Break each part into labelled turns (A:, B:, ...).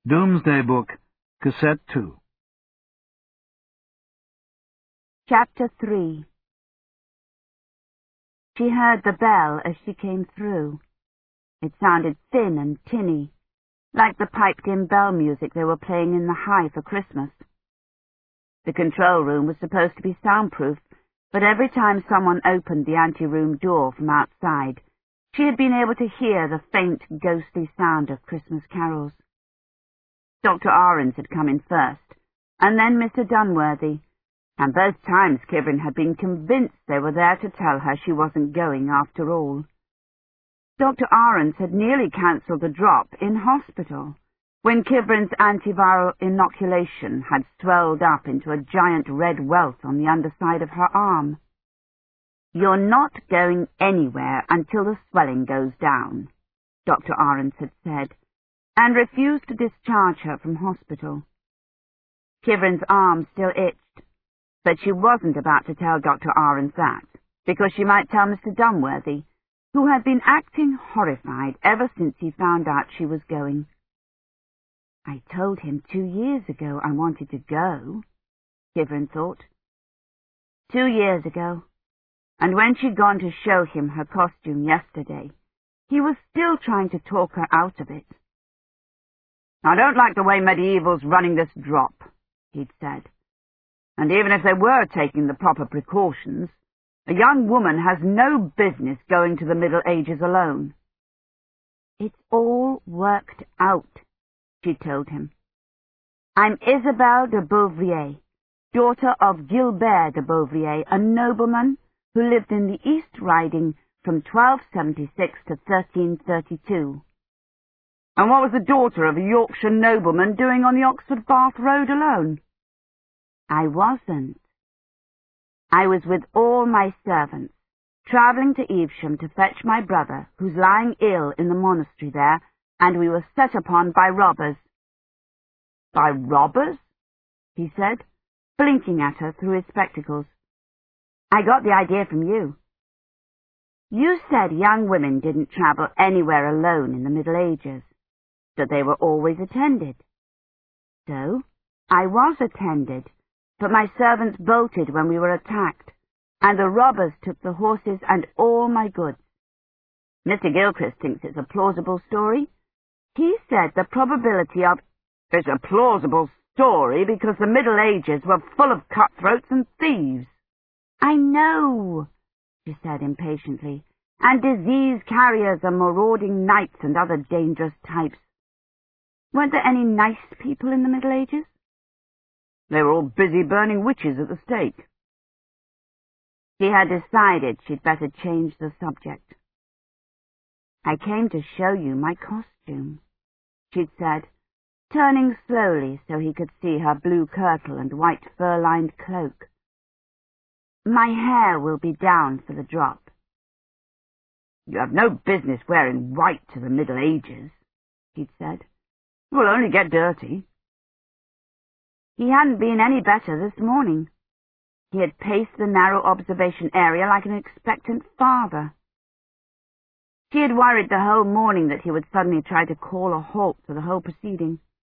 A: Doomsday Book, Cassette 2.
B: Chapter 3. She heard the bell as she came through. It sounded thin and tinny, like the piped-in bell music they were playing in the High for Christmas. The control room was supposed to be soundproof, but every time someone opened the anteroom door from outside, she had been able to hear the faint, ghostly sound of Christmas carols. Dr. Ahrens had come in first, and then Mr. Dunworthy, and both times Kivrin had been convinced they were there to tell her she wasn't going after all. Dr. Ahrens had nearly cancelled the drop in hospital, when Kivrin's antiviral inoculation had swelled up into a giant red welt on the underside of her arm. "You're not going anywhere until the swelling goes down," Dr. Ahrens had said, and refused to discharge her from hospital. Kivrin's arm still itched, but she wasn't about to tell Dr. Ahrens that, because she might tell Mr. Dunworthy, who had been acting horrified ever since he found out she was going. "I told him 2 years ago I wanted to go," Kivrin thought. 2 years ago, and when she'd gone to show him her costume yesterday, he was still trying to talk her out of it. "I don't like the way Medieval's running this drop," he'd said. "And even if they were taking the proper precautions, a young woman has no business going to the Middle Ages alone." "It's all worked out," she told him. "I'm Isabelle de Beauvrier, daughter of Gilbert de Beauvrier, a nobleman who lived in the East Riding from 1276 to 1332. "And what was the daughter of a Yorkshire nobleman doing on the Oxford-Bath Road alone?" "I wasn't. I was with all my servants, travelling to Evesham to fetch my brother, who's lying ill in the monastery there, and we were set upon by robbers." "By robbers?" he said, blinking at her through his spectacles. "I got the idea from you. You said young women didn't travel anywhere alone in the Middle Ages, that they were always attended. So, I was attended, but my servants bolted when we were attacked, and the robbers took the horses and all my goods. Mr. Gilchrist thinks it's a plausible story. He said the probability of—" "It's a plausible story because the Middle Ages were full of cutthroats and thieves." "I know," she said impatiently, "and disease carriers and marauding knights and other dangerous types. Weren't there any nice people in the Middle Ages?" "They were all busy burning witches at the stake." She had decided she'd better change the subject. "I came to show you my costume," she'd said, turning slowly so he could see her blue kirtle and white fur-lined cloak. "My hair will be down for the drop." "You have no business wearing white to the Middle Ages," he'd said. "It will only get dirty." He hadn't been any better this morning. He had paced the narrow observation area like an expectant father. She had worried the whole morning that he would suddenly try to call a halt to the whole proceeding.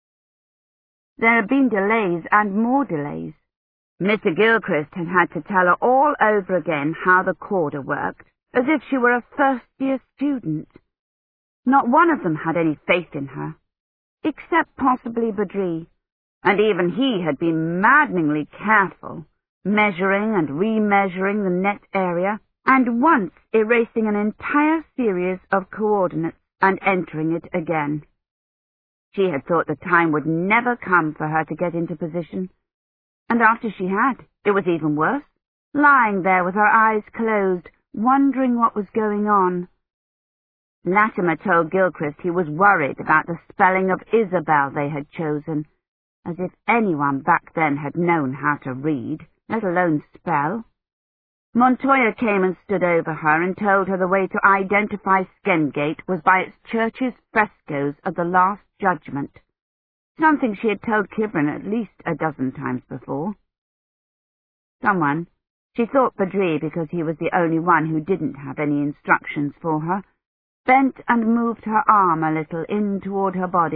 B: There had been delays and more delays. Mr. Gilchrist had had to tell her all over again how the corder worked, as if she were a first-year student. Not one of them had any faith in her, except possibly Badri, and even he had been maddeningly careful, measuring and remeasuring the net area, and once erasing an entire series of coordinates and entering it again. She had thought the time would never come for her to get into position, and after she had, it was even worse, lying there with her eyes closed, wondering what was going on. Latimer told Gilchrist he was worried about the spelling of Isabel they had chosen, as if anyone back then had known how to read, let alone spell. Montoya came and stood over her and told her the way to identify Skendgate was by its church's frescoes of the Last Judgment, something she had told Kivrin at least a dozen times before. Someone, she thought Badri because he was the only one who didn't have any instructions for her, bent and moved her arm a little in toward her body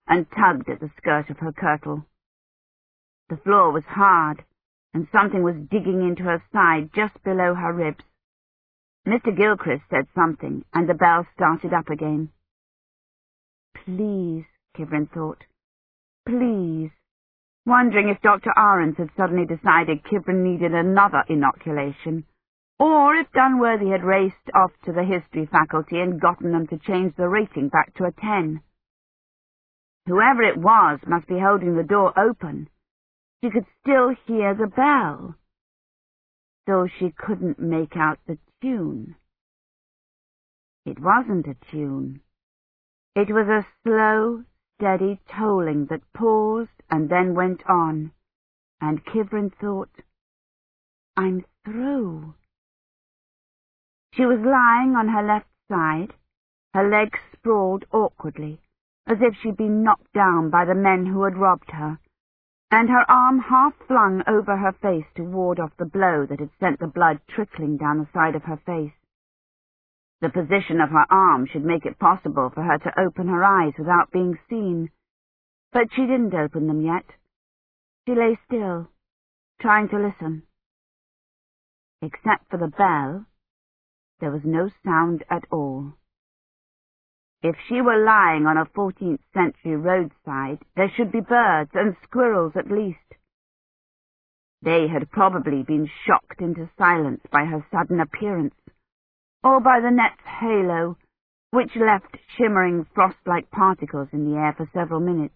B: and tugged at the skirt of her kirtle. The floor was hard, and something was digging into her side just below her ribs. Mr. Gilchrist said something, and the bell started up again. Please, Kivrin thought. Please. Wondering if Dr. Ahrens had suddenly decided Kivrin needed another inoculation, or if Dunworthy had raced off to the history faculty and gotten them to change the rating back to a 10. Whoever it was must be holding the door open. She could still hear the bell, though she couldn't make out the tune. It wasn't a tune. It was a slow, steady tolling that paused and then went on, and Kivrin thought, I'm through. She was lying on her left side, her legs sprawled awkwardly, as if she'd been knocked down by the men who had robbed her, and her arm half flung over her face to ward off the blow that had sent the blood trickling down the side of her face. The position of her arm should make it possible for her to open her eyes without being seen, but she didn't open them yet. She lay still, trying to listen. Except for the bell, there was no sound at all. If she were lying on a 14th century roadside, there should be birds and squirrels at least. They had probably been shocked into silence by her sudden appearance, or by the net's halo, which left shimmering frost-like particles in the air for several minutes.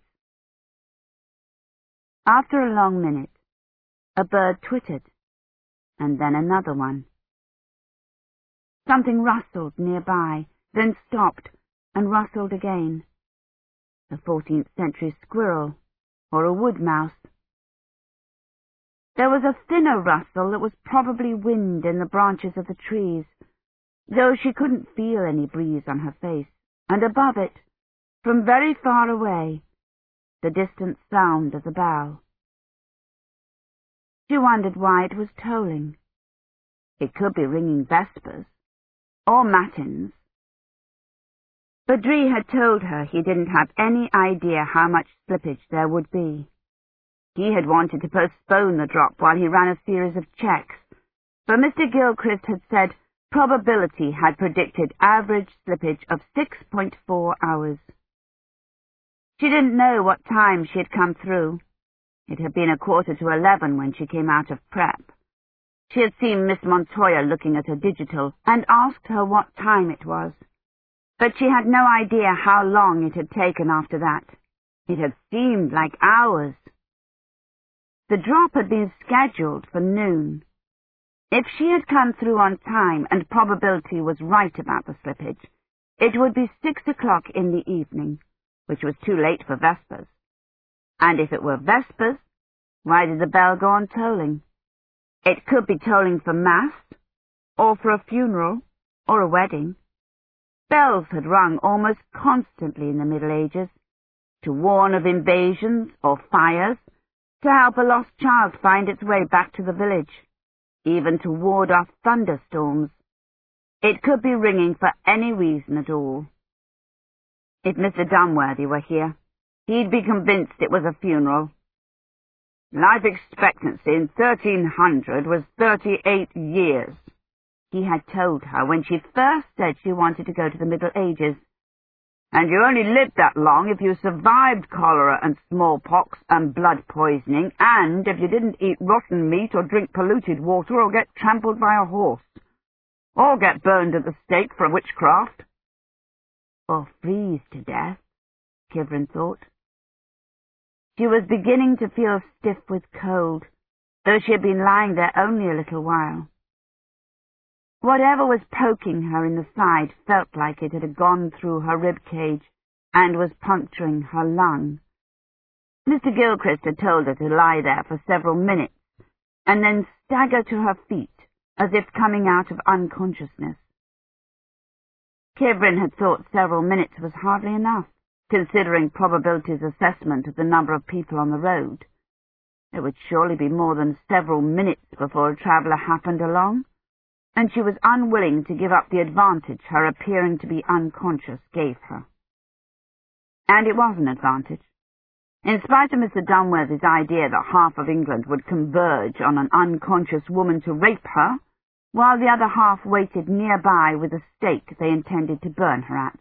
B: After a long minute, a bird twittered, and then another one. Something rustled nearby, then stopped, and rustled again. A 14th century squirrel, or a wood mouse. There was a thinner rustle that was probably wind in the branches of the trees, though she couldn't feel any breeze on her face, and above it, from very far away, the distant sound of the bell. She wondered why it was tolling. It could be ringing vespers, or matins. Badri had told her he didn't have any idea how much slippage there would be. He had wanted to postpone the drop while he ran a series of checks, but Mr. Gilchrist had said probability had predicted average slippage of 6.4 hours. She didn't know what time she had come through. It had been 11:15 when she came out of prep. She had seen Miss Montoya looking at her digital and asked her what time it was, but she had no idea how long it had taken after that. It had seemed like hours. The drop had been scheduled for noon. If she had come through on time and probability was right about the slippage, it would be 6 o'clock in the evening, which was too late for vespers. And if it were vespers, why did the bell go on tolling? It could be tolling for mass, or for a funeral, or a wedding. Bells had rung almost constantly in the Middle Ages, to warn of invasions or fires, to help a lost child find its way back to the village, even to ward off thunderstorms. It could be ringing for any reason at all. If Mr. Dunworthy were here, he'd be convinced it was a funeral. Life expectancy in 1300 was 38 years, he had told her when she first said she wanted to go to the Middle Ages. And you only lived that long if you survived cholera and smallpox and blood poisoning, and if you didn't eat rotten meat or drink polluted water or get trampled by a horse, or get burned at the stake for witchcraft. Or freeze to death, Kivrin thought. She was beginning to feel stiff with cold, though she had been lying there only a little while. Whatever was poking her in the side felt like it had gone through her rib cage and was puncturing her lung. Mr. Gilchrist had told her to lie there for several minutes and then stagger to her feet as if coming out of unconsciousness. Kivrin had thought several minutes was hardly enough, considering probability's assessment of the number of people on the road. It would surely be more than several minutes before a traveller happened along, and she was unwilling to give up the advantage her appearing to be unconscious gave her. And it was an advantage. In spite of Mr. Dunworthy's idea that half of England would converge on an unconscious woman to rape her, while the other half waited nearby with a stake they intended to burn her at.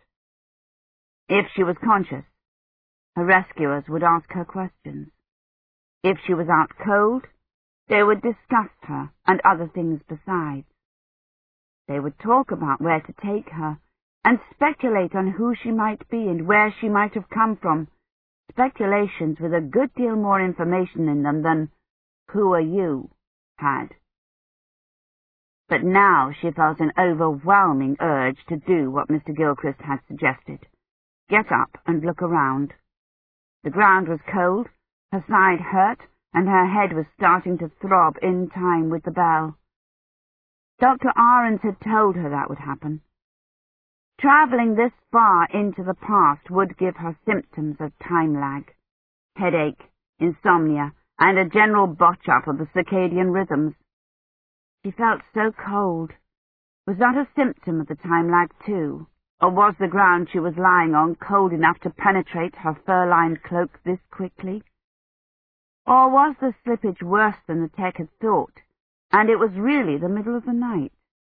B: If she was conscious, her rescuers would ask her questions. If she was out cold, they would discuss her and other things besides. They would talk about where to take her and speculate on who she might be and where she might have come from, speculations with a good deal more information in them than "Who are you?" had. But now she felt an overwhelming urge to do what Mr. Gilchrist had suggested. Get up and look around. The ground was cold, her side hurt, and her head was starting to throb in time with the bell. Dr. Ahrens had told her that would happen. Travelling this far into the past would give her symptoms of time lag, headache, insomnia, and a general botch-up of the circadian rhythms. She felt so cold. Was that a symptom of the time lag too? Or was the ground she was lying on cold enough to penetrate her fur-lined cloak this quickly? Or was the slippage worse than the tech had thought, and it was really the middle of the night?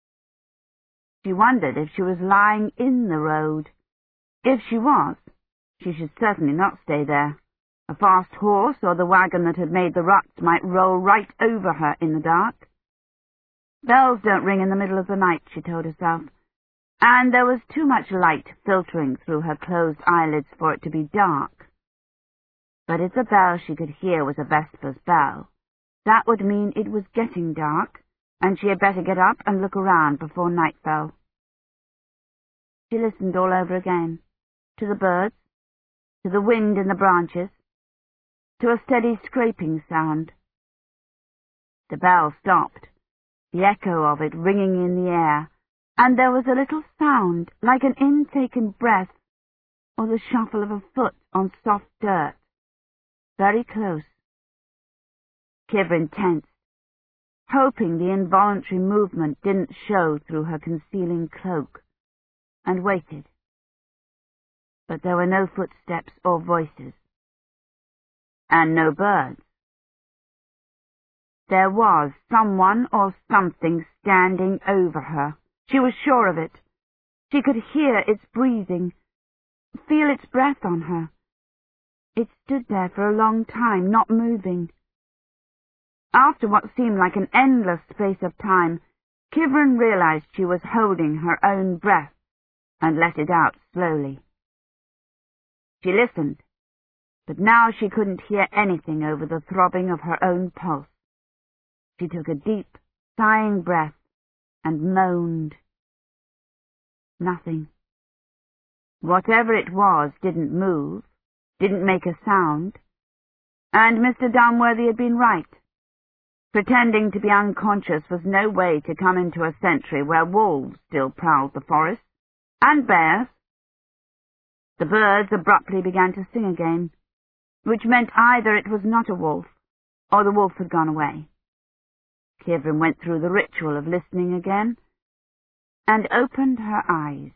B: She wondered if she was lying in the road. If she was, she should certainly not stay there. A fast horse or the wagon that had made the ruts might roll right over her in the dark. Bells don't ring in the middle of the night, she told herself, and there was too much light filtering through her closed eyelids for it to be dark. But if the bell she could hear was a Vesper's bell, that would mean it was getting dark, and she had better get up and look around before night fell. She listened all over again, to the birds, to the wind in the branches, to a steady scraping sound. The bell stopped, the echo of it ringing in the air, and there was a little sound like an intaken breath or the shuffle of a foot on soft dirt, very close. Kivrin tensed, hoping the involuntary movement didn't show through her concealing cloak, and waited. But there were no footsteps or voices, and no birds. There was someone or something standing over her. She was sure of it. She could hear its breathing, feel its breath on her. It stood there for a long time, not moving. After what seemed like an endless space of time, Kivrin realized she was holding her own breath and let it out slowly. She listened, but now she couldn't hear anything over the throbbing of her own pulse. She took a deep, sighing breath and moaned. Nothing. Whatever it was didn't move, didn't make a sound, and Mr. Dunworthy had been right. Pretending to be unconscious was no way to come into a century where wolves still prowled the forest, and bears. The birds abruptly began to sing again, which meant either it was not a wolf, or the wolf had gone away. Kivrin went through the ritual of listening again, and opened her eyes.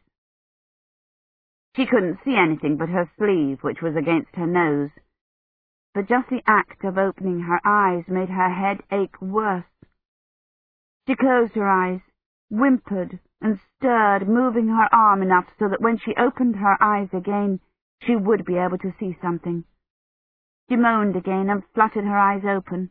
B: She couldn't see anything but her sleeve, which was against her nose, but just the act of opening her eyes made her head ache worse. She closed her eyes, whimpered, and stirred, moving her arm enough so that when she opened her eyes again, she would be able to see something. She moaned again and fluttered her eyes open.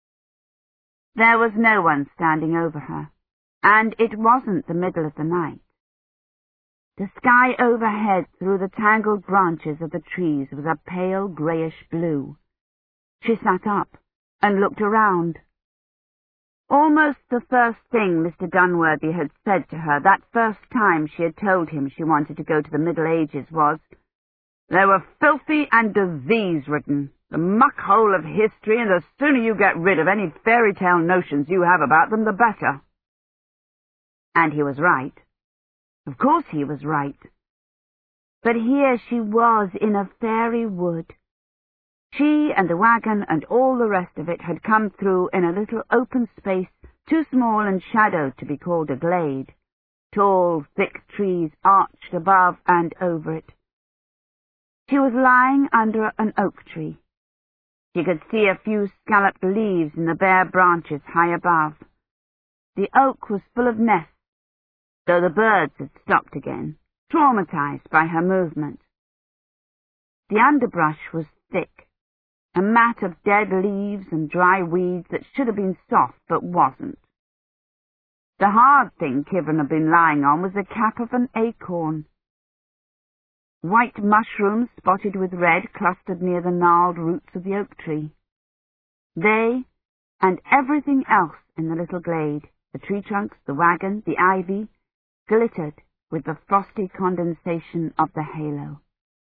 B: There was no one standing over her, and it wasn't the middle of the night. The sky overhead through the tangled branches of the trees was a pale greyish blue. She sat up and looked around. Almost the first thing Mr. Dunworthy had said to her that first time she had told him she wanted to go to the Middle Ages was, "They were filthy and disease-ridden, the muck-hole of history, and the sooner you get rid of any fairy-tale notions you have about them, the better." And he was right. Of course he was right. But here she was in a fairy wood. She and the wagon and all the rest of it had come through in a little open space too small and shadowed to be called a glade. Tall, thick trees arched above and over it. She was lying under an oak tree. She could see a few scalloped leaves in the bare branches high above. The oak was full of nests, though the birds had stopped again, traumatized by her movement. The underbrush was thick, a mat of dead leaves and dry weeds that should have been soft but wasn't. The hard thing Kivrin had been lying on was the cap of an acorn. White mushrooms spotted with red clustered near the gnarled roots of the oak tree. They, and everything else in the little glade, the tree trunks, the wagon, the ivy, glittered with the frosty condensation of the halo.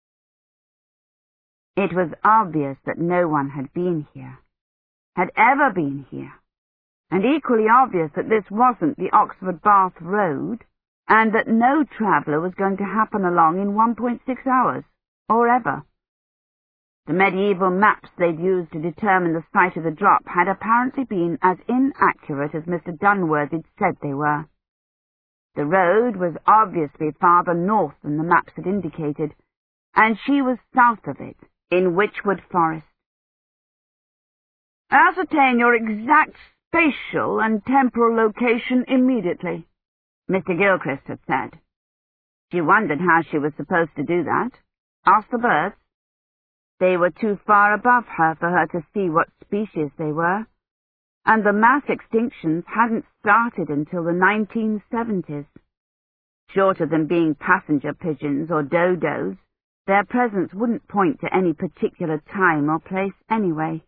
B: It was obvious that no one had been here, had ever been here, and equally obvious that this wasn't the Oxford Bath Road, and that no traveller was going to happen along in 1.6 hours, or ever. The medieval maps they'd used to determine the site of the drop had apparently been as inaccurate as Mr. Dunworthy'd said they were. The road was obviously farther north than the maps had indicated, and she was south of it, in Witchwood Forest. "Ascertain your exact spatial and temporal location immediately," Mr. Gilchrist had said. She wondered how she was supposed to do that. Ask the birds. They were too far above her for her to see what species they were, and the mass extinctions hadn't started until the 1970s. Shorter than being passenger pigeons or dodos, their presence wouldn't point to any particular time or place anyway.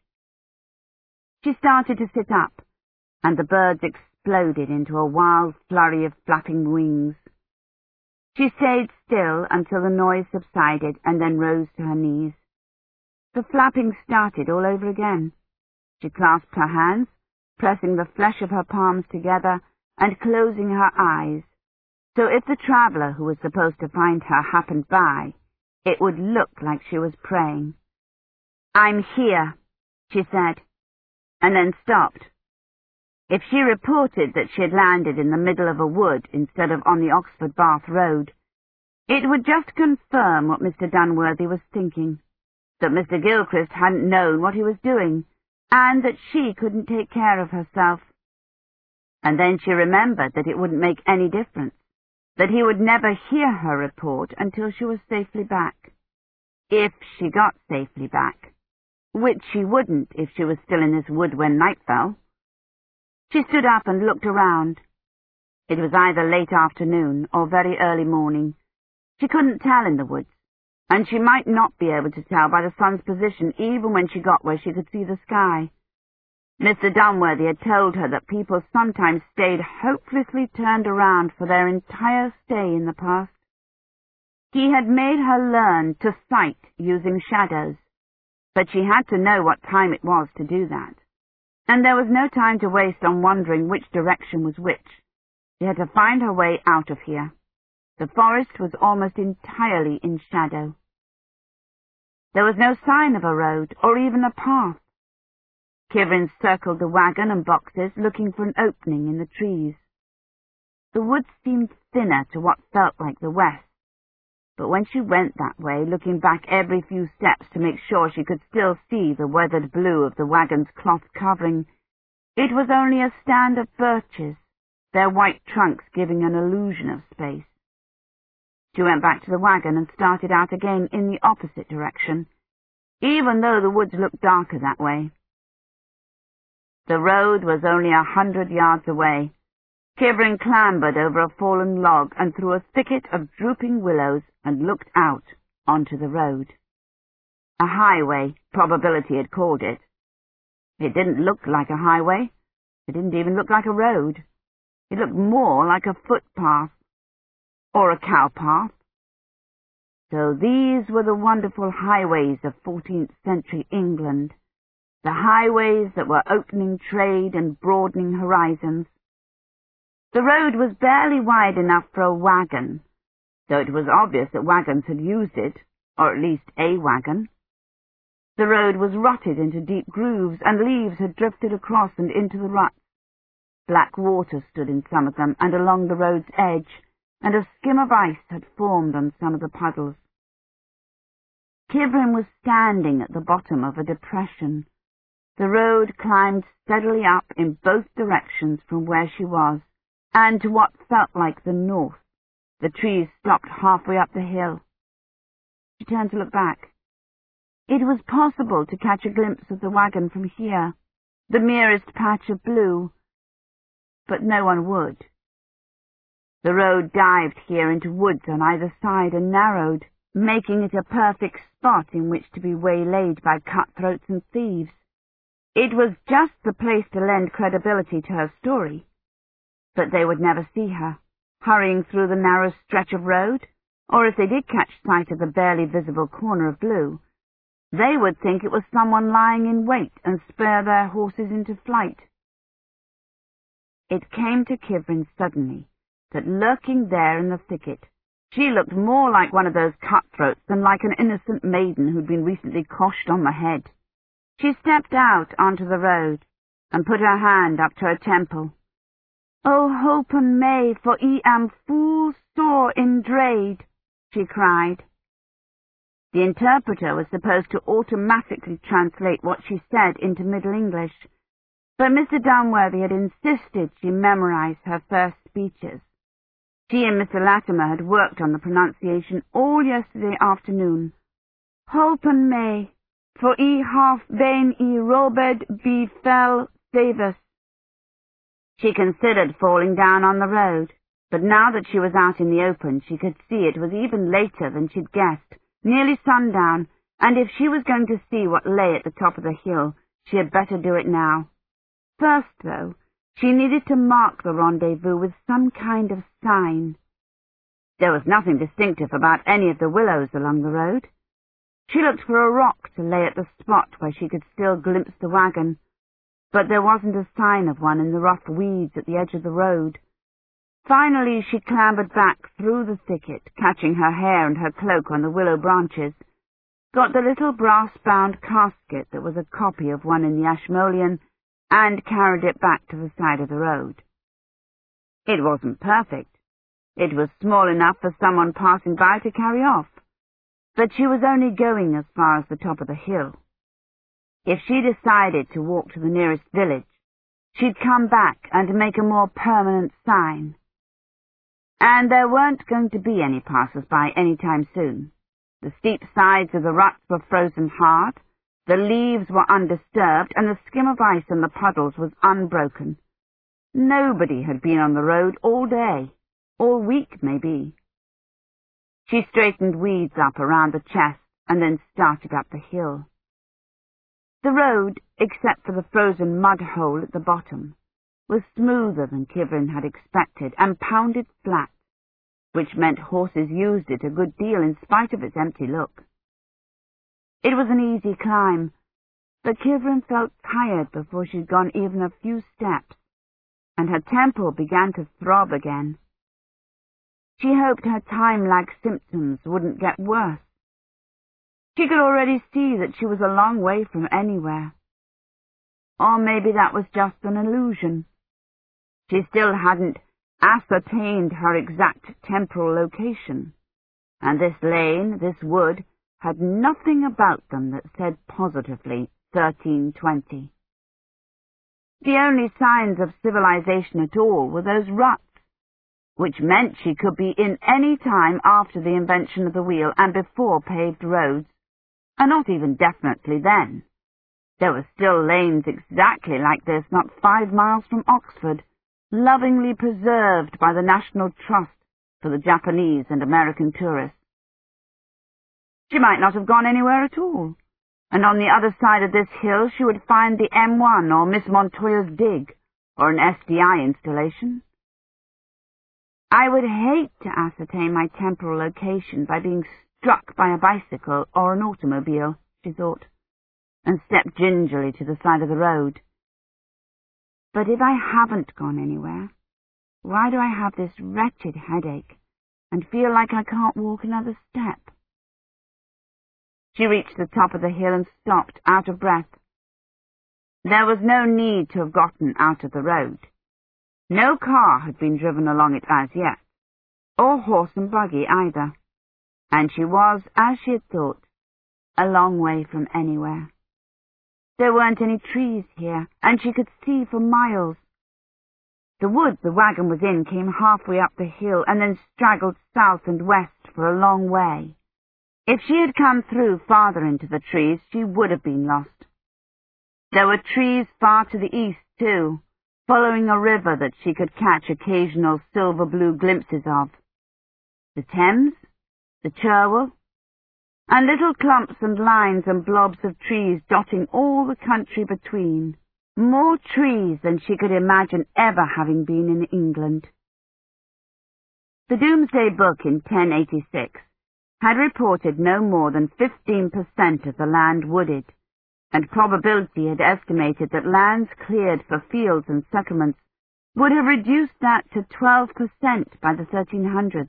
B: She started to sit up, and the birds exploded into a wild flurry of flapping wings. She stayed still until the noise subsided and then rose to her knees. The flapping started all over again. She clasped her hands, pressing the flesh of her palms together and closing her eyes, so if the traveller who was supposed to find her happened by, it would look like she was praying. "I'm here," she said, and then stopped. If she reported that she had landed in the middle of a wood instead of on the Oxford Bath Road, it would just confirm what Mr. Dunworthy was thinking, that Mr. Gilchrist hadn't known what he was doing, and that she couldn't take care of herself. And then she remembered that it wouldn't make any difference, that he would never hear her report until she was safely back. If she got safely back, which she wouldn't if she was still in this wood when night fell. She stood up and looked around. It was either late afternoon or very early morning. She couldn't tell in the woods, and she might not be able to tell by the sun's position even when she got where she could see the sky. Mr. Dunworthy had told her that people sometimes stayed hopelessly turned around for their entire stay in the past. He had made her learn to sight using shadows, but she had to know what time it was to do that. And there was no time to waste on wondering which direction was which. She had to find her way out of here. The forest was almost entirely in shadow. There was no sign of a road, or even a path. Kivrin circled the wagon and boxes, looking for an opening in the trees. The woods seemed thinner to what felt like the west, but when she went that way, looking back every few steps to make sure she could still see the weathered blue of the wagon's cloth covering, it was only a stand of birches, their white trunks giving an illusion of space. She went back to the wagon and started out again in the opposite direction, even though the woods looked darker that way. The road was only 100 yards away. Kivrin clambered over a fallen log and through a thicket of drooping willows and looked out onto the road. A highway, Probability had called it. It didn't look like a highway. It didn't even look like a road. It looked more like a footpath, or a cowpath. So these were the wonderful highways of 14th century England, the highways that were opening trade and broadening horizons. The road was barely wide enough for a wagon, though it was obvious that wagons had used it, or at least a wagon. The road was rutted into deep grooves, and leaves had drifted across and into the ruts. Black water stood in some of them and along the road's edge, and a skim of ice had formed on some of the puddles. Kivrin was standing at the bottom of a depression. The road climbed steadily up in both directions from where she was, and to what felt like the north. The trees stopped halfway up the hill. She turned to look back. It was possible to catch a glimpse of the wagon from here, the merest patch of blue, but no one would. The road dived here into woods on either side and narrowed, making it a perfect spot in which to be waylaid by cutthroats and thieves. It was just the place to lend credibility to her story. But they would never see her, hurrying through the narrow stretch of road, or if they did catch sight of the barely visible corner of blue, they would think it was someone lying in wait and spur their horses into flight. It came to Kivrin suddenly that lurking there in the thicket, she looked more like one of those cutthroats than like an innocent maiden who'd been recently coshed on the head. She stepped out onto the road and put her hand up to her temple. "Oh, hopen me, for I am full sore in dread," she cried. The interpreter was supposed to automatically translate what she said into Middle English, but Mr. Dunworthy had insisted she memorize her first speeches. She and Mr. Latimer had worked on the pronunciation all yesterday afternoon. "Hopen me, for I have been I robed be fell savus." She considered falling down on the road, but now that she was out in the open, she could see it was even later than she'd guessed, nearly sundown, and if she was going to see what lay at the top of the hill, she had better do it now. First, though, she needed to mark the rendezvous with some kind of sign. There was nothing distinctive about any of the willows along the road. She looked for a rock to lay at the spot where she could still glimpse the wagon, but there wasn't a sign of one in the rough weeds at the edge of the road. Finally she clambered back through the thicket, catching her hair and her cloak on the willow branches, got the little brass-bound casket that was a copy of one in the Ashmolean, and carried it back to the side of the road. It wasn't perfect. It was small enough for someone passing by to carry off, but she was only going as far as the top of the hill. If she decided to walk to the nearest village, she'd come back and make a more permanent sign. And there weren't going to be any passers-by any time soon. The steep sides of the ruts were frozen hard, the leaves were undisturbed, and the skim of ice in the puddles was unbroken. Nobody had been on the road all day, all week maybe. She straightened weeds up around the chest and then started up the hill. The road, except for the frozen mud hole at the bottom, was smoother than Kivrin had expected and pounded flat, which meant horses used it a good deal in spite of its empty look. It was an easy climb, but Kivrin felt tired before she'd gone even a few steps, and her temple began to throb again. She hoped her time-lag symptoms wouldn't get worse. She could already see that she was a long way from anywhere. Or maybe that was just an illusion. She still hadn't ascertained her exact temporal location, and this lane, this wood, had nothing about them that said positively 1320. The only signs of civilization at all were those ruts, which meant she could be in any time after the invention of the wheel and before paved roads, and not even definitely then. There were still lanes exactly like this not 5 miles from Oxford, lovingly preserved by the National Trust for the Japanese and American tourists. She might not have gone anywhere at all, and on the other side of this hill she would find the M1 or Miss Montoya's dig, or an SDI installation. I would hate to ascertain my temporal location by being struck by a bicycle or an automobile, she thought, and stepped gingerly to the side of the road. But if I haven't gone anywhere, why do I have this wretched headache and feel like I can't walk another step? She reached the top of the hill and stopped, out of breath. There was no need to have gotten out of the road. No car had been driven along it as yet, or horse and buggy either, and she was, as she had thought, a long way from anywhere. There weren't any trees here, and she could see for miles. The wood the wagon was in came halfway up the hill and then straggled south and west for a long way. If she had come through farther into the trees, she would have been lost. There were trees far to the east, too, following a river that she could catch occasional silver-blue glimpses of. The Thames, the Cherwell, and little clumps and lines and blobs of trees dotting all the country between. More trees than she could imagine ever having been in England. The Domesday Book in 1086 had reported no more than 15% of the land wooded, and probability had estimated that lands cleared for fields and settlements would have reduced that to 12% by the 1300s.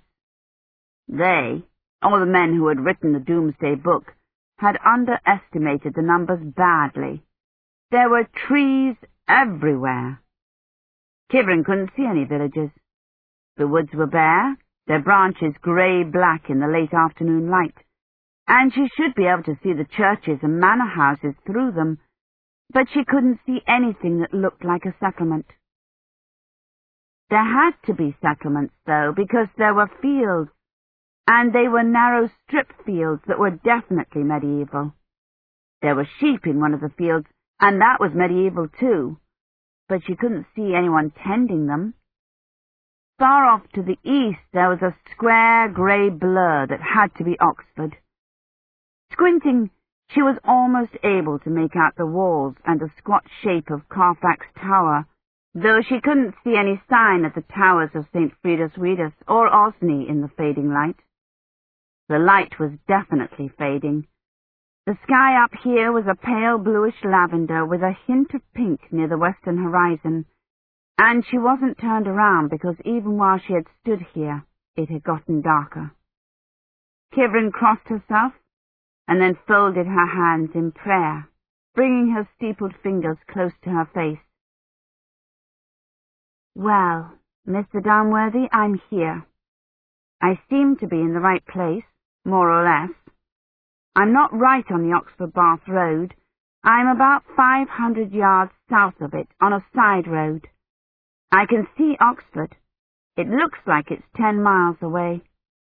B: They, or the men who had written the Domesday Book, had underestimated the numbers badly. There were trees everywhere. Kivrin couldn't see any villages. The woods were bare, their branches grey-black in the late afternoon light, and she should be able to see the churches and manor houses through them, but she couldn't see anything that looked like a settlement. There had to be settlements, though, because there were fields, and they were narrow strip fields that were definitely medieval. There were sheep in one of the fields, and that was medieval too, but she couldn't see anyone tending them. Far off to the east there was a square grey blur that had to be Oxford. Squinting, she was almost able to make out the walls and the squat shape of Carfax Tower, though she couldn't see any sign of the towers of St. Fridas Redus or Osney in the fading light. The light was definitely fading. The sky up here was a pale bluish lavender with a hint of pink near the western horizon, and she wasn't turned around because even while she had stood here, it had gotten darker. Kivrin crossed herself and then folded her hands in prayer, bringing her steepled fingers close to her face. "Well, Mr. Dunworthy, I'm here. I seem to be in the right place, more or less. I'm not right on the Oxford-Bath Road. I'm about 500 yards south of it, on a side road. I can see Oxford. It looks like it's 10 miles away."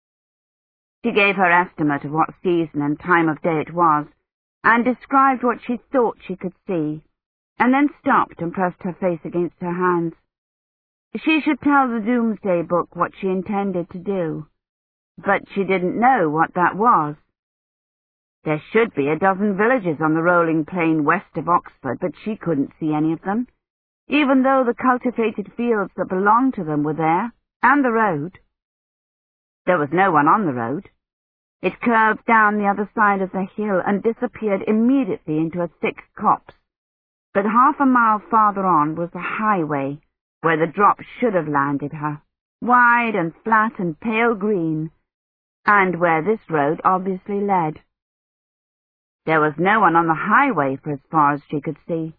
B: She gave her estimate of what season and time of day it was, and described what she thought she could see, and then stopped and pressed her face against her hands. She should tell the Domesday Book what she intended to do, but she didn't know what that was. There should be a dozen villages on the rolling plain west of Oxford, but she couldn't see any of them, even though the cultivated fields that belonged to them were there, and the road. There was no one on the road. It curved down the other side of the hill and disappeared immediately into a thick copse, but half a mile farther on was the highway, where the drop should have landed her, wide and flat and pale green, and where this road obviously led. There was no one on the highway for as far as she could see.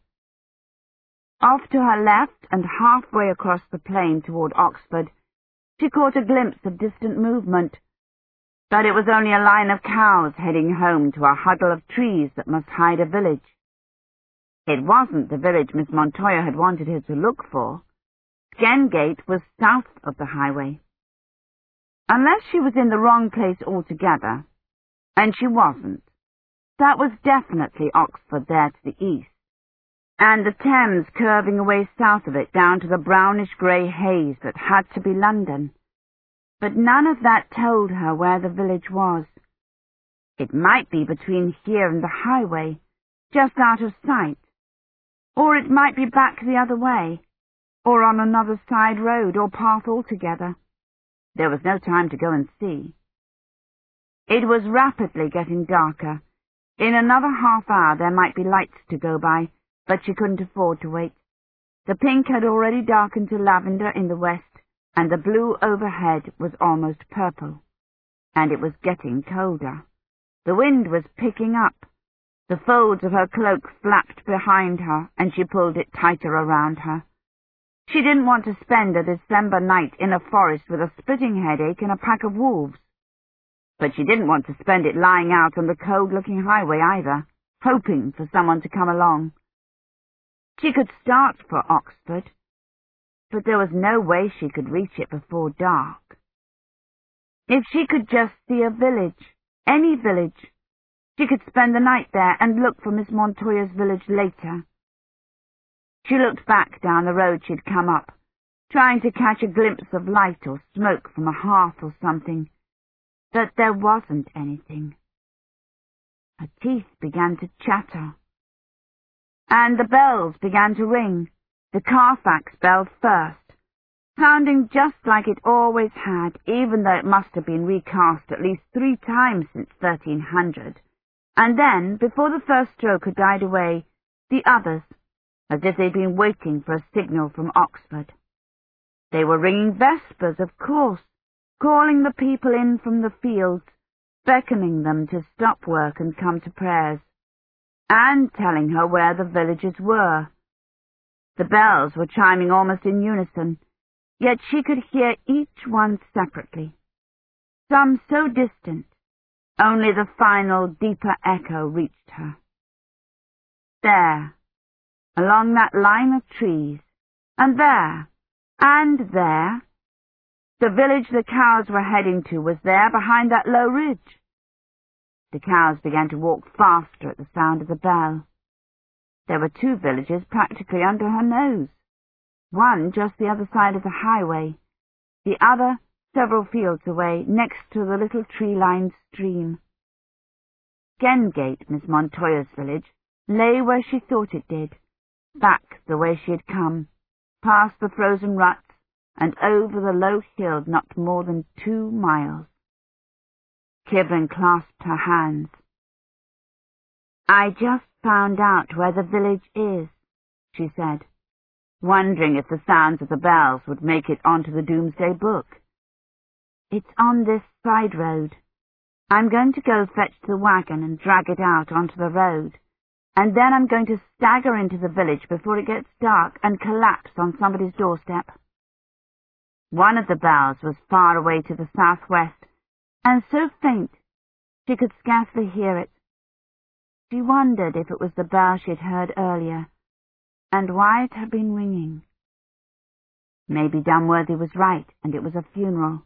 B: Off to her left and halfway across the plain toward Oxford, she caught a glimpse of distant movement, but it was only a line of cows heading home to a huddle of trees that must hide a village. It wasn't the village Miss Montoya had wanted her to look for. Skendgate was south of the highway. Unless she was in the wrong place altogether, and she wasn't. That was definitely Oxford there to the east, and the Thames curving away south of it down to the brownish-grey haze that had to be London. But none of that told her where the village was. It might be between here and the highway, just out of sight, or it might be back the other way, or on another side road or path altogether. There was no time to go and see. It was rapidly getting darker. In another half hour there might be lights to go by, but she couldn't afford to wait. The pink had already darkened to lavender in the west, and the blue overhead was almost purple. And it was getting colder. The wind was picking up. The folds of her cloak flapped behind her, and she pulled it tighter around her. She didn't want to spend a December night in a forest with a splitting headache and a pack of wolves. But she didn't want to spend it lying out on the cold-looking highway either, hoping for someone to come along. She could start for Oxford, but there was no way she could reach it before dark. If she could just see a village, any village, she could spend the night there and look for Miss Montoya's village later. She looked back down the road she'd come up, trying to catch a glimpse of light or smoke from a hearth or something, but there wasn't anything. Her teeth began to chatter, and the bells began to ring, the Carfax bell first, sounding just like it always had, even though it must have been recast at least 3 times since 1300, and then, before the first stroke had died away, the others, as if they'd been waiting for a signal from Oxford. They were ringing vespers, of course, calling the people in from the fields, beckoning them to stop work and come to prayers, and telling her where the villages were. The bells were chiming almost in unison, yet she could hear each one separately, some so distant, only the final, deeper echo reached her. There, along that line of trees, and there, the village the cows were heading to was there behind that low ridge. The cows began to walk faster at the sound of the bell. There were 2 villages practically under her nose, one just the other side of the highway, the other several fields away next to the little tree-lined stream. Gengate, Miss Montoya's village, lay where she thought it did, back the way she had come, past the frozen ruts and over the low hill not more than 2 miles. Kivrin clasped her hands. "I just found out where the village is," she said, wondering if the sounds of the bells would make it onto the Doomsday Book. "It's on this side road. I'm going to go fetch the wagon and drag it out onto the road, and then I'm going to stagger into the village before it gets dark and collapse on somebody's doorstep." One of the bells was far away to the southwest, and so faint she could scarcely hear it. She wondered if it was the bell she had heard earlier, and why it had been ringing. Maybe Dunworthy was right, and it was a funeral.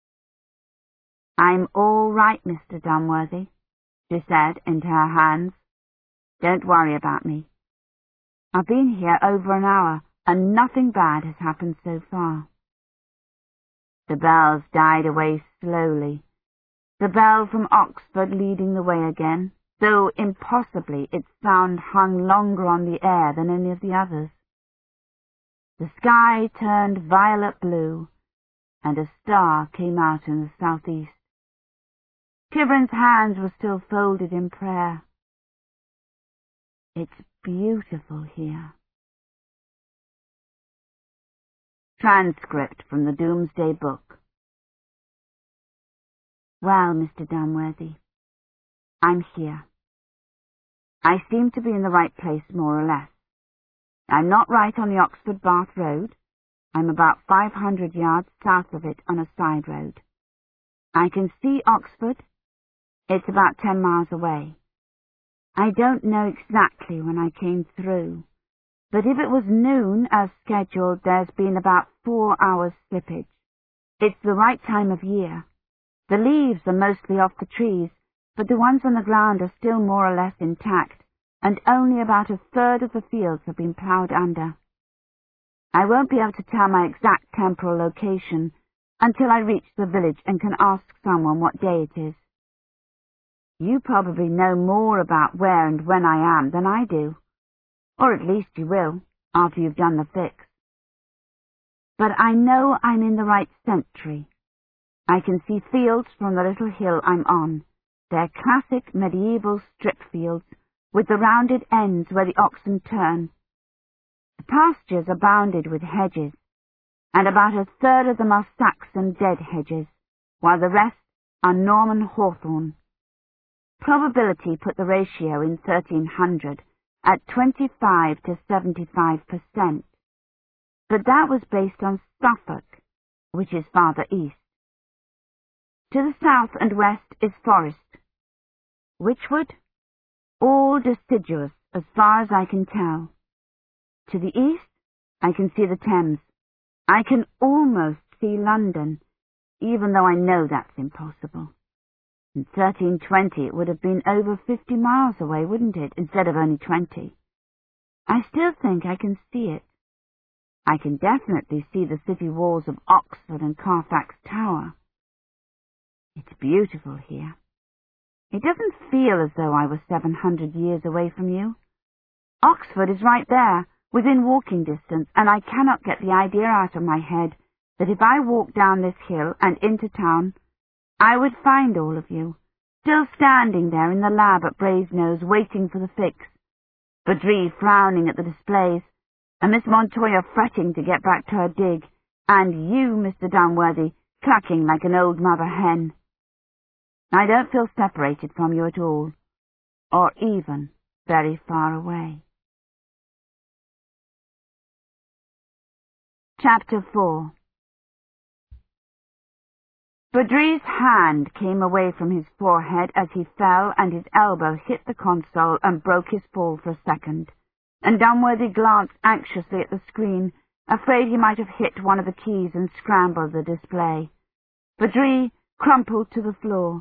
B: "I'm all right, Mr. Dunworthy," she said into her hands. "Don't worry about me. I've been here over an hour, and nothing bad has happened so far." The bells died away slowly, the bell from Oxford leading the way again, though impossibly its sound hung longer on the air than any of the others. The sky turned violet blue, and a star came out in the southeast. Kivrin's hands were still folded in prayer. "It's beautiful here." Transcript from the Doomsday Book. "Well, Mr. Dunworthy, I'm here. I seem to be in the right place, more or less. I'm not right on the Oxford Bath Road. I'm about 500 yards south of it on a side road. I can see Oxford. It's about 10 miles away. I don't know exactly when I came through, but if it was noon as scheduled, there's been about 4 hours slippage. It's the right time of year. The leaves are mostly off the trees, but the ones on the ground are still more or less intact, and only about a third of the fields have been ploughed under. I won't be able to tell my exact temporal location until I reach the village and can ask someone what day it is. You probably know more about where and when I am than I do, or at least you will, after you've done the fix. But I know I'm in the right century. I can see fields from the little hill I'm on. They're classic medieval strip fields, with the rounded ends where the oxen turn. The pastures are bounded with hedges, and about a third of them are Saxon dead hedges, while the rest are Norman hawthorn. Probability put the ratio in 1300 at 25 to 75%, but that was based on Suffolk, which is farther east. To the south and west is forest. Witchwood? All deciduous as far as I can tell. To the east, I can see the Thames. I can almost see London, even though I know that's impossible. In 1320 it would have been over 50 miles away, wouldn't it, instead of only 20? I still think I can see it. I can definitely see the city walls of Oxford and Carfax Tower. It's beautiful here. It doesn't feel as though I was 700 years away from you. Oxford is right there, within walking distance, and I cannot get the idea out of my head that if I walked down this hill and into town, I would find all of you, still standing there in the lab at Brasenose waiting for the fix, Badri frowning at the displays, and Miss Montoya fretting to get back to her dig, and you, Mr. Dunworthy, clucking like an old mother hen. I don't feel separated from you at all, or even very far away. Chapter 4. Badri's hand came away from his forehead as he fell, and his elbow hit the console and broke his fall for a second, and Dunworthy glanced anxiously at the screen, afraid he might have hit one of the keys and scrambled the display. Badri crumpled to the floor.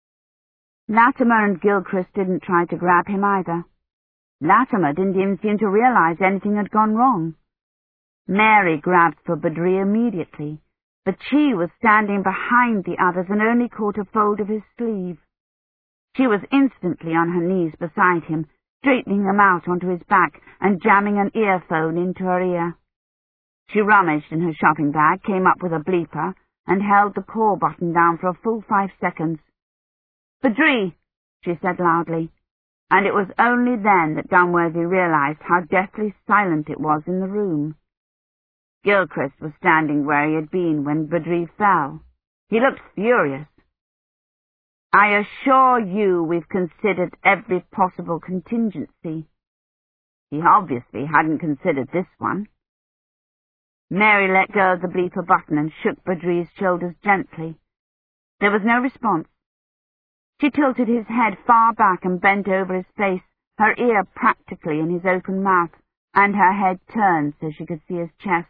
B: Latimer and Gilchrist didn't try to grab him either. Latimer didn't even seem to realize anything had gone wrong. Mary grabbed for Badri immediately, but she was standing behind the others and only caught a fold of his sleeve. She was instantly on her knees beside him, straightening him out onto his back and jamming an earphone into her ear. She rummaged in her shopping bag, came up with a bleeper, and held the call button down for a full 5 seconds. "Badri," she said loudly, and it was only then that Dunworthy realized how deathly silent it was in the room. Gilchrist was standing where he had been when Badri fell. He looked furious. "I assure you we've considered every possible contingency." He obviously hadn't considered this one. Mary let go of the bleeper button and shook Badri's shoulders gently. There was no response. She tilted his head far back and bent over his face, her ear practically in his open mouth, and her head turned so she could see his chest.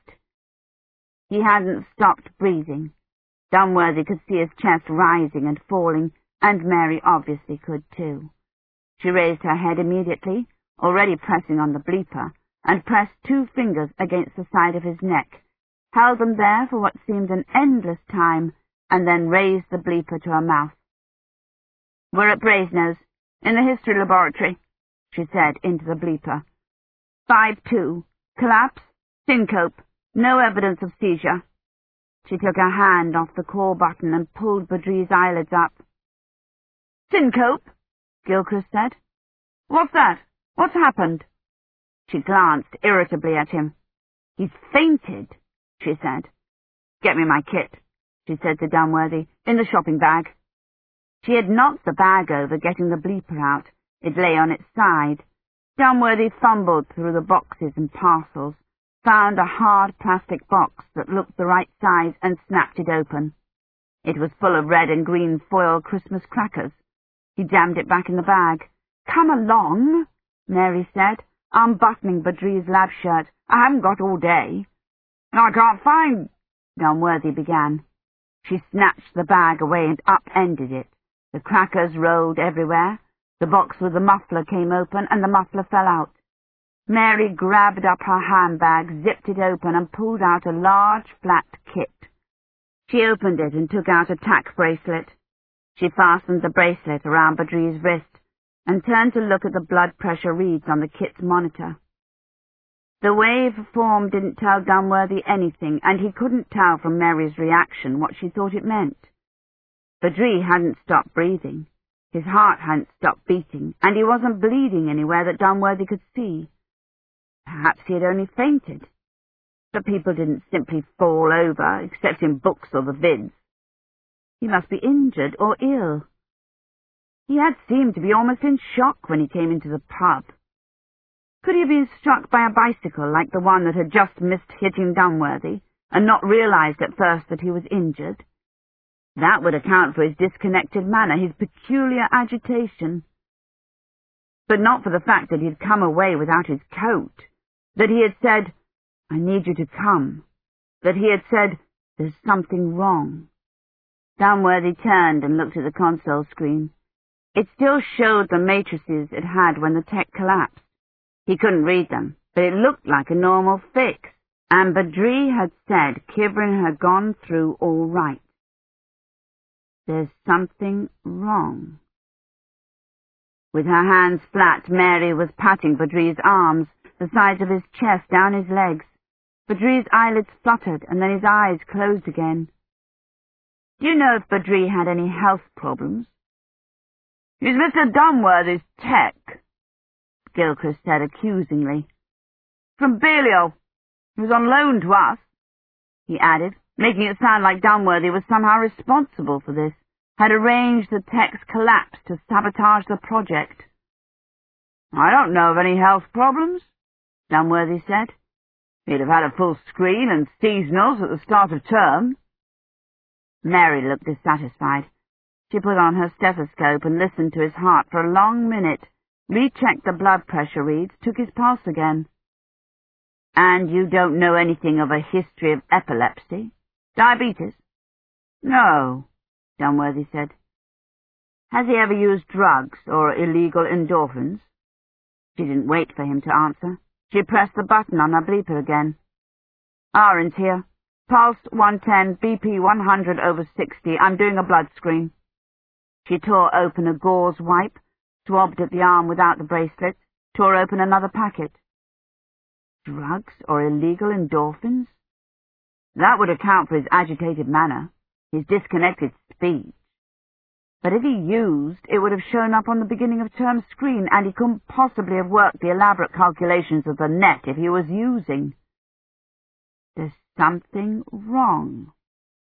B: He hadn't stopped breathing. Dunworthy could see his chest rising and falling, and Mary obviously could too. She raised her head immediately, already pressing on the bleeper, and pressed 2 fingers against the side of his neck, held them there for what seemed an endless time, and then raised the bleeper to her mouth. "We're at Brasenose, in the history laboratory," she said into the bleeper. 5-2. Collapse, syncope, no evidence of seizure. She took her hand off the call button and pulled Badri's eyelids up. "Syncope?" Gilchrist said. "What's that? What's happened?" She glanced irritably at him. "He's fainted," she said. "Get me my kit," she said to Dunworthy, "in the shopping bag." She had knocked the bag over, getting the bleeper out. It lay on its side. Dunworthy fumbled through the boxes and parcels, found a hard plastic box that looked the right size, and snapped it open. It was full of red and green foil Christmas crackers. He jammed it back in the bag. "Come along," Mary said, unbuttoning Badri's lab shirt. "I haven't got all day." "I can't find—" Dunworthy began. She snatched the bag away and upended it. The crackers rolled everywhere. The box with the muffler came open, and the muffler fell out. Mary grabbed up her handbag, zipped it open, and pulled out a large, flat kit. She opened it and took out a tack bracelet. She fastened the bracelet around Badri's wrist and turned to look at the blood pressure reads on the kit's monitor. The wave form didn't tell Dunworthy anything, and he couldn't tell from Mary's reaction what she thought it meant. Badri hadn't stopped breathing. His heart hadn't stopped beating, and he wasn't bleeding anywhere that Dunworthy could see. Perhaps he had only fainted. But people didn't simply fall over, except in books or the vids. He must be injured or ill. He had seemed to be almost in shock when he came into the pub. Could he have been struck by a bicycle like the one that had just missed hitting Dunworthy, and not realized at first that he was injured? That would account for his disconnected manner, his peculiar agitation. But not for the fact that he had come away without his coat, that he had said, "I need you to come," that he had said, "There's something wrong." Dunworthy turned and looked at the console screen. It still showed the matrices it had when the tech collapsed. He couldn't read them, but it looked like a normal fix, and Badri had said Kivrin had gone through all right. There's something wrong. With her hands flat, Mary was patting Badri's arms, the sides of his chest, down his legs. Badri's eyelids fluttered, and then his eyes closed again. "Do you know if Badri had any health problems?" "He's Mr. Dunworthy's tech," Gilchrist said accusingly. "From Balliol. He was on loan to us," he added, making it sound like Dunworthy was somehow responsible for this, had arranged the tech's collapse to sabotage the project. "I don't know of any health problems," Dunworthy said. "He'd have had a full screen and seasonals at the start of term." Mary looked dissatisfied. She put on her stethoscope and listened to his heart for a long minute, rechecked the blood pressure reads, took his pulse again. "And you don't know anything of a history of epilepsy? Diabetes?" "No," Dunworthy said. "Has he ever used drugs or illegal endorphins?" She didn't wait for him to answer. She pressed the button on her bleeper again. "Aaron's here. Pulse 110, BP 100/60. I'm doing a blood screen." She tore open a gauze wipe, swabbed at the arm without the bracelet, tore open another packet. Drugs or illegal endorphins? That would account for his agitated manner, his disconnected speech. But if he used, it would have shown up on the beginning of term screen, and he couldn't possibly have worked the elaborate calculations of the net if he was using. There's something wrong.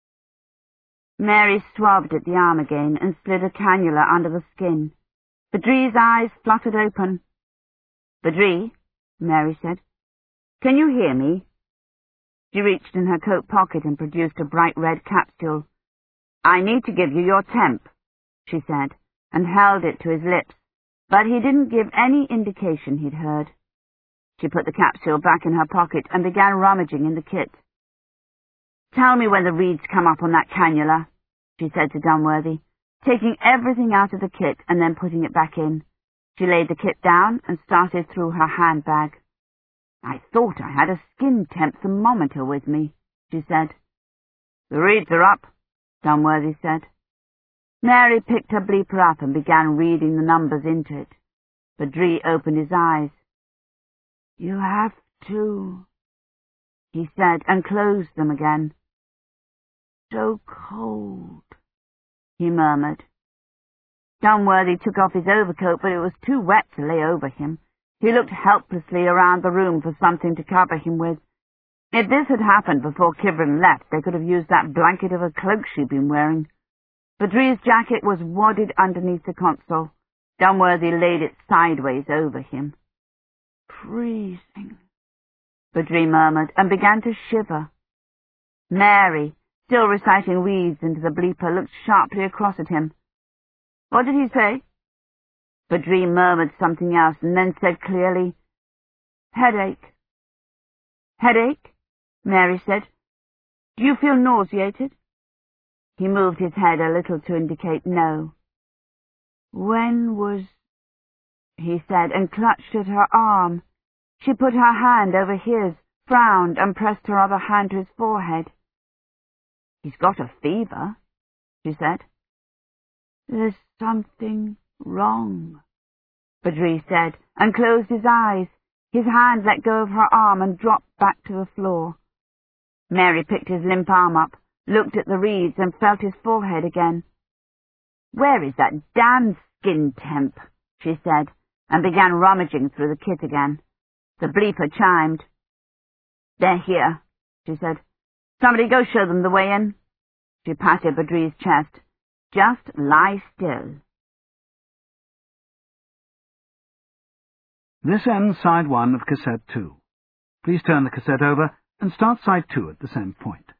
B: Mary swabbed at the arm again and slid a cannula under the skin. Badri's eyes fluttered open. "Badri," Mary said, "can you hear me?" She reached in her coat pocket and produced a bright red capsule. "I need to give you your temp," she said, and held it to his lips, but he didn't give any indication he'd heard. She put the capsule back in her pocket and began rummaging in the kit. "Tell me when the reads come up on that cannula," she said to Dunworthy, taking everything out of the kit and then putting it back in. She laid the kit down and started through her handbag. "I thought I had a skin temp thermometer with me," she said. "The reads are up," Dunworthy said. Mary picked her bleeper up and began reading the numbers into it. Badri opened his eyes. "You have to," he said, and closed them again. "So cold," he murmured. Dunworthy took off his overcoat, but it was too wet to lay over him. He looked helplessly around the room for something to cover him with. If this had happened before Kivrin left, they could have used that blanket of a cloak she'd been wearing. Badri's jacket was wadded underneath the console. Dunworthy laid it sideways over him. "Freezing," Badri murmured, and began to shiver. Mary, still reciting reads into the bleeper, looked sharply across at him. "What did he say?" Badri murmured something else and then said clearly, "Headache." "Headache?" Mary said. "Do you feel nauseated?" He moved his head a little to indicate no. "When was—" he said, and clutched at her arm. She put her hand over his, frowned, and pressed her other hand to his forehead. "He's got a fever," she said. "There's something wrong," Badri said, and closed his eyes. His hand let go of her arm and dropped back to the floor. Mary picked his limp arm up, looked at the reeds, and felt his forehead again. "Where is that damned skin temp?" she said, and began rummaging through the kit again. The bleeper chimed. "They're here," she said. "Somebody go show them the way in." She patted Badri's chest. "Just lie still."
A: This ends side 1 of cassette 2. Please turn the cassette over and start side 2 at the same point.